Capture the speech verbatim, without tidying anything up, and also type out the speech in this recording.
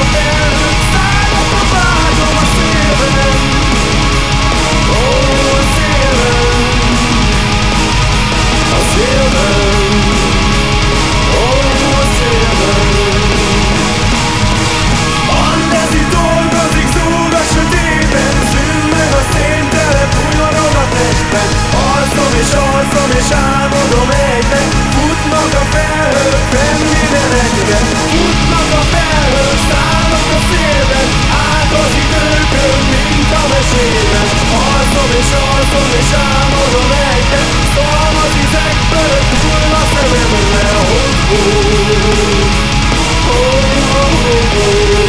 felhők szállnak a vágyom a szélben. Ó, a szélben, a szélben, ó, a szélben. Andezi dolgozik, zúg a sötétben, szűn meg a széntele, fújorog a testben. Alszom és alszom és álmodom egyben. Futnak a felhők fenn mindenekben. Futnak a felhők, szállnak a szélben. Át az időkön, mint a mesében. Alszom és alszom és álmodom egyben. Szalm az izekből, hull a szememre. Oh, oh, oh, oh, oh, oh.